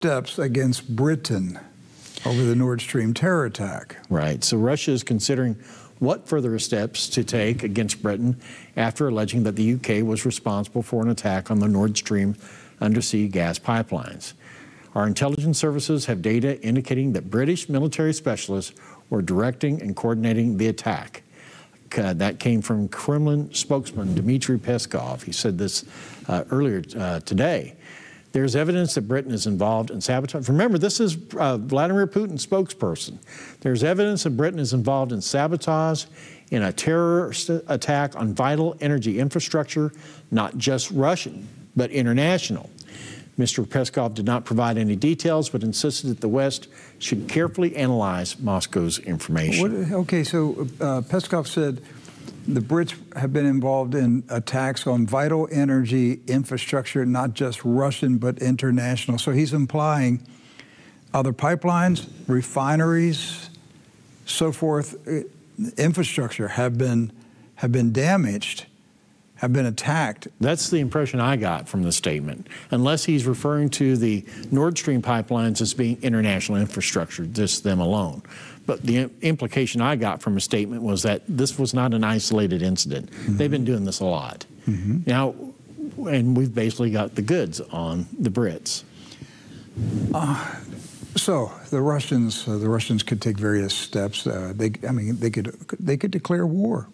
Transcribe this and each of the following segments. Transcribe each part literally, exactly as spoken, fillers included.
steps against Britain over the Nord Stream terror attack. Right. So Russia is considering what further steps to take against Britain after alleging that the U K was responsible for an attack on the Nord Stream undersea gas pipelines. Our intelligence services have data indicating that British military specialists were directing and coordinating the attack. Uh, that came from Kremlin spokesman Dmitry Peskov. He said this uh, earlier uh, today. There's evidence that Britain is involved in sabotage. Remember, this is uh, Vladimir Putin's spokesperson. There's evidence that Britain is involved in sabotage, in a terrorist attack on vital energy infrastructure, not just Russian, but international. Mister Peskov did not provide any details, but insisted that the West should carefully analyze Moscow's information. What, okay, so uh, Peskov said the Brits have been involved in attacks on vital energy infrastructure, not just Russian, but international. So he's implying other pipelines, refineries, so forth, uh, infrastructure have been, have been damaged, have been attacked. That's the impression I got from the statement, unless he's referring to the Nord Stream pipelines as being international infrastructure, just them alone. But the implication I got from a statement was that this was not an isolated incident. Mm-hmm. They've been doing this a lot. Mm-hmm. Now, and we've basically got the goods on the Brits. Uh, so the Russians, uh, the Russians could take various steps. Uh, they, I mean, they could, they could declare war.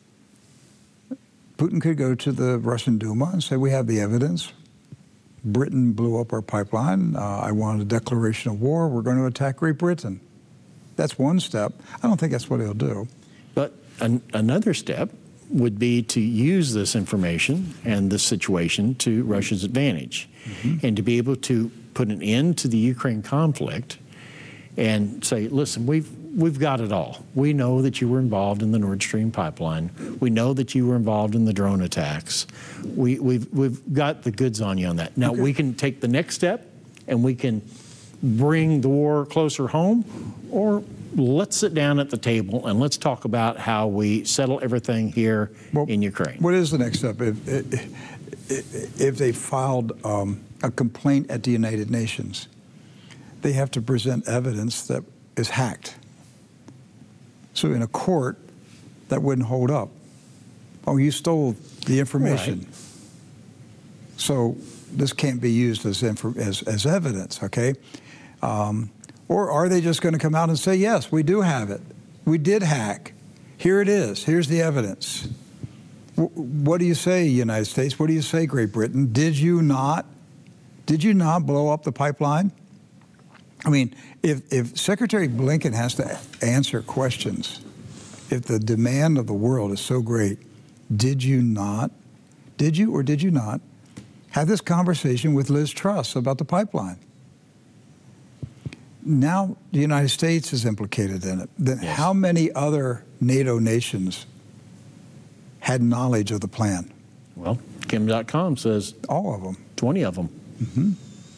Putin could go to the Russian Duma and say, we have the evidence. Britain blew up our pipeline. Uh, I want a declaration of war. We're going to attack Great Britain. That's one step. I don't think that's what he'll do. But an, another step would be to use this information and this situation to Russia's advantage, mm-hmm. and to be able to put an end to the Ukraine conflict and say, listen, we've We've got it all. We know that you were involved in the Nord Stream pipeline. We know that you were involved in the drone attacks. We, we've, we've got the goods on you on that. Now, okay. we can take the next step and we can bring the war closer home, or let's sit down at the table and let's talk about how we settle everything here well, in Ukraine. What is the next step? If, if, if they filed um, a complaint at the United Nations, they have to present evidence that is hacked. So in a court, that wouldn't hold up. Oh, you stole the information. Right. So this can't be used as, as, as evidence, okay? Um, or are they just going to come out and say, yes, we do have it. We did hack. Here it is. Here's the evidence. W what do you say, United States? What do you say, Great Britain? Did you not, did you not blow up the pipeline? I mean, if, if Secretary Blinken has to answer questions, if the demand of the world is so great, did you not, did you or did you not have this conversation with Liz Truss about the pipeline? Now the United States is implicated in it. Then yes. How many other NATO nations had knowledge of the plan? Well, Kim dot com says all of them. twenty of them. Mm-hmm.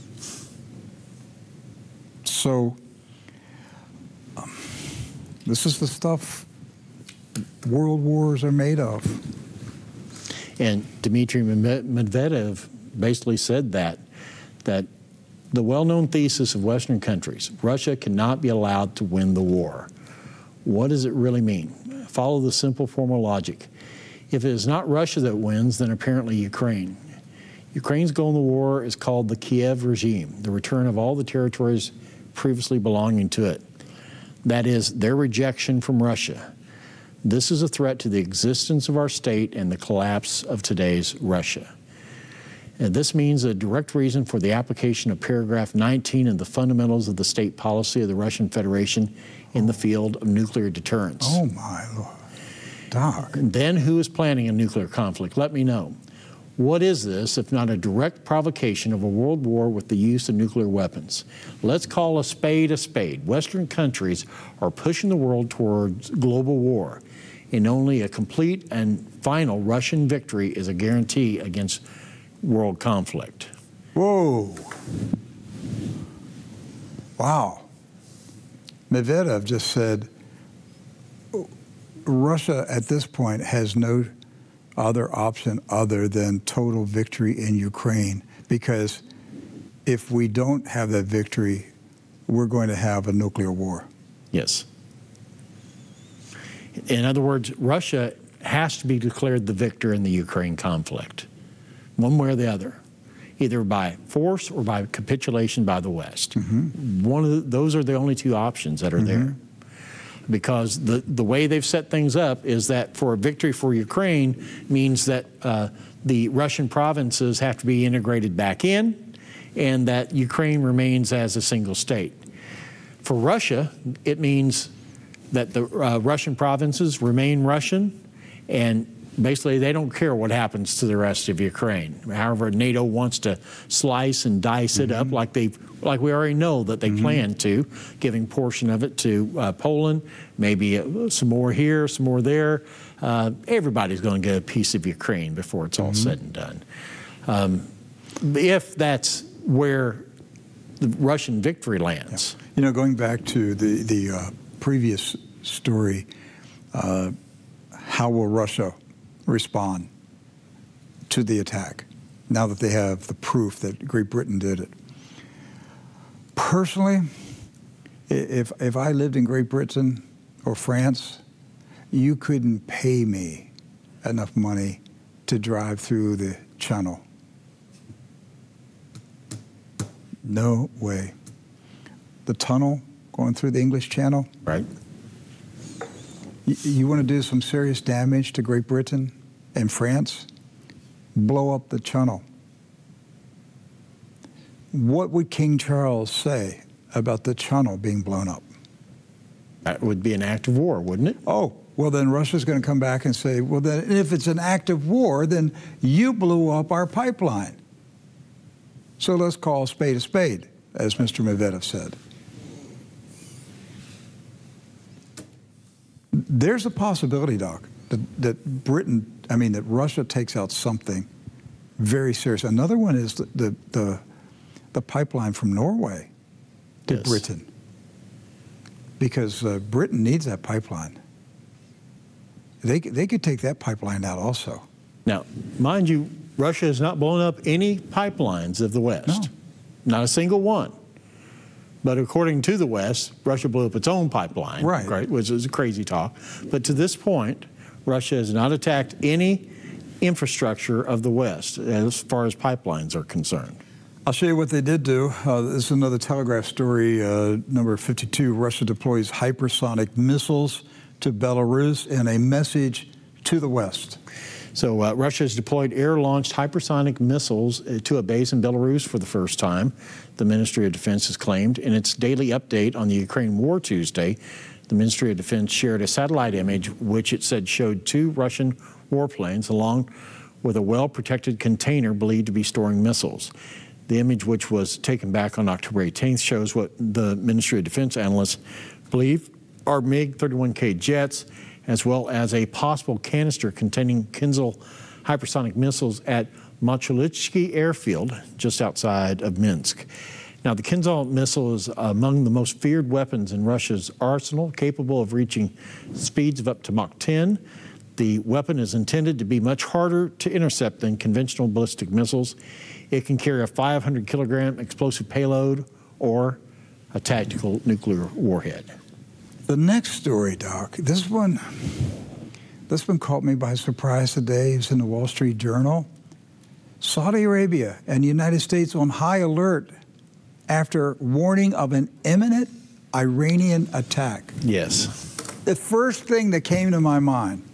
So um, this is the stuff world wars are made of. And Dmitry Medvedev basically said that, that the well-known thesis of Western countries, Russia cannot be allowed to win the war. What does it really mean? Follow the simple formal logic. If it is not Russia that wins, then apparently Ukraine. Ukraine's goal in the war is called the Kiev regime, the return of all the territories previously belonging to it. That is, their rejection from Russia. This is a threat to the existence of our state and the collapse of today's Russia. And this means a direct reason for the application of paragraph nineteen of the fundamentals of the state policy of the Russian Federation in the field of nuclear deterrence. Oh my Lord. Doc. And then who is planning a nuclear conflict? Let me know. What is this if not a direct provocation of a world war with the use of nuclear weapons? Let's call a spade a spade. Western countries are pushing the world towards global war, and only a complete and final Russian victory is a guarantee against world conflict. Whoa. Wow. Medvedev just said Russia at this point has no other option other than total victory in Ukraine, because if we don't have that victory, we're going to have a nuclear war. Yes. In other words, Russia has to be declared the victor in the Ukraine conflict, one way or the other, either by force or by capitulation by the West. Mm-hmm. One of the, those are the only two options that are mm-hmm. there. Because the, the way they've set things up is that for a victory for Ukraine means that uh, the Russian provinces have to be integrated back in, and that Ukraine remains as a single state. For Russia, it means that the uh, Russian provinces remain Russian, and basically they don't care what happens to the rest of Ukraine. However, NATO wants to slice and dice mm-hmm. it up like they like we already know that they mm-hmm. plan to, giving portion of it to uh, Poland, maybe uh, some more here, some more there. Uh, everybody's going to get a piece of Ukraine before it's all mm-hmm. said and done. Um, if that's where the Russian victory lands. Yeah. You know, going back to the, the uh, previous story, uh, how will Russia respond to the attack now that they have the proof that Great Britain did it? Personally, if, if I lived in Great Britain or France, you couldn't pay me enough money to drive through the channel. No way. The tunnel going through the English Channel. Right. You, you want to do some serious damage to Great Britain and France? Blow up the channel. What would King Charles say about the channel being blown up? That would be an act of war, wouldn't it? Oh, well, then Russia's going to come back and say, well, then if it's an act of war, then you blew up our pipeline. So let's call a spade a spade, as Mister Medvedev said. There's a possibility, Doc, that, that Britain, I mean, that Russia takes out something very serious. Another one is the, the, the the pipeline from Norway to yes. Britain, because uh, Britain needs that pipeline. They they could take that pipeline out also. Now, mind you, Russia has not blown up any pipelines of the West, no. not a single one. But according to the West, Russia blew up its own pipeline, right? right, which is a crazy talk. But to this point, Russia has not attacked any infrastructure of the West as far as pipelines are concerned. I'll show you what they did do. Uh, this is another Telegraph story, uh, number fifty-two. Russia deploys hypersonic missiles to Belarus in a message to the West. So uh, Russia has deployed air-launched hypersonic missiles to a base in Belarus for the first time, the Ministry of Defense has claimed. In its daily update on the Ukraine war Tuesday, the Ministry of Defense shared a satellite image which it said showed two Russian warplanes along with a well-protected container believed to be storing missiles. The image, which was taken back on October eighteenth, shows what the Ministry of Defense analysts believe are MiG thirty-one K jets, as well as a possible canister containing Kinzhal hypersonic missiles at Mochulitsky airfield just outside of Minsk. Now, the Kinzhal missile is among the most feared weapons in Russia's arsenal, capable of reaching speeds of up to Mach ten. The weapon is intended to be much harder to intercept than conventional ballistic missiles. It can carry a five hundred kilogram explosive payload or a tactical nuclear warhead. The next story, Doc, this one, this one caught me by surprise today. It's in the Wall Street Journal. Saudi Arabia and the United States on high alert after warning of an imminent Iranian attack. Yes. The first thing that came to my mind,